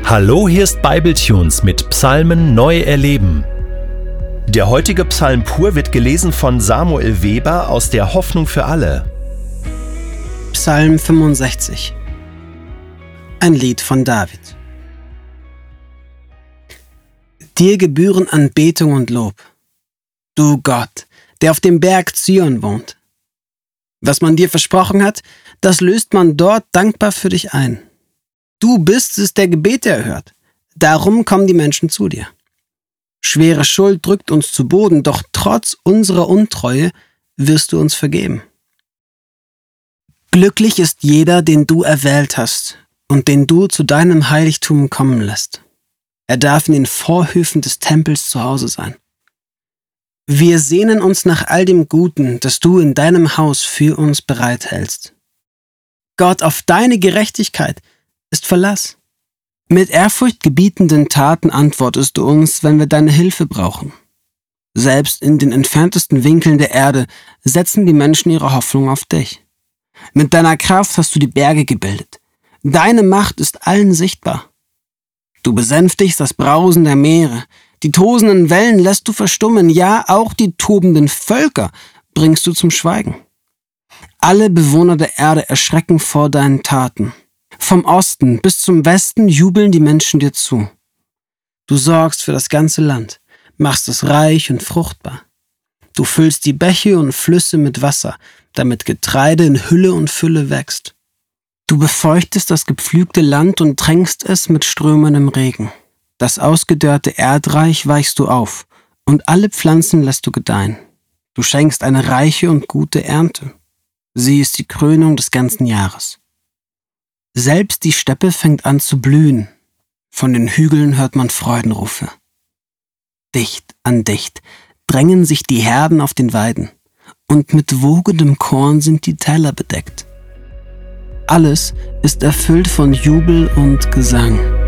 Hallo, hier ist Bibletunes mit Psalmen neu erleben. Der heutige Psalm pur wird gelesen von Samuel Weber aus der Hoffnung für alle. Psalm 65. Ein Lied von David. Dir gebühren Anbetung und Lob, du Gott, der auf dem Berg Zion wohnt. Was man dir versprochen hat, das löst man dort dankbar für dich ein. Du bist es, der Gebete erhört. Darum kommen die Menschen zu dir. Schwere Schuld drückt uns zu Boden, doch trotz unserer Untreue wirst du uns vergeben. Glücklich ist jeder, den du erwählt hast und den du zu deinem Heiligtum kommen lässt. Er darf in den Vorhöfen des Tempels zu Hause sein. Wir sehnen uns nach all dem Guten, das du in deinem Haus für uns bereithältst. Gott, auf deine Gerechtigkeit ist Verlass. Mit ehrfurchtgebietenden Taten antwortest du uns, wenn wir deine Hilfe brauchen. Selbst in den entferntesten Winkeln der Erde setzen die Menschen ihre Hoffnung auf dich. Mit deiner Kraft hast du die Berge gebildet. Deine Macht ist allen sichtbar. Du besänftigst das Brausen der Meere. Die tosenden Wellen lässt du verstummen. Ja, auch die tobenden Völker bringst du zum Schweigen. Alle Bewohner der Erde erschrecken vor deinen Taten. Vom Osten bis zum Westen jubeln die Menschen dir zu. Du sorgst für das ganze Land, machst es reich und fruchtbar. Du füllst die Bäche und Flüsse mit Wasser, damit Getreide in Hülle und Fülle wächst. Du befeuchtest das gepflügte Land und tränkst es mit strömendem Regen. Das ausgedörrte Erdreich weichst du auf, und alle Pflanzen lässt du gedeihen. Du schenkst eine reiche und gute Ernte. Sie ist die Krönung des ganzen Jahres. Selbst die Steppe fängt an zu blühen. Von den Hügeln hört man Freudenrufe. Dicht an dicht drängen sich die Herden auf den Weiden, und mit wogendem Korn sind die Teller bedeckt. Alles ist erfüllt von Jubel und Gesang.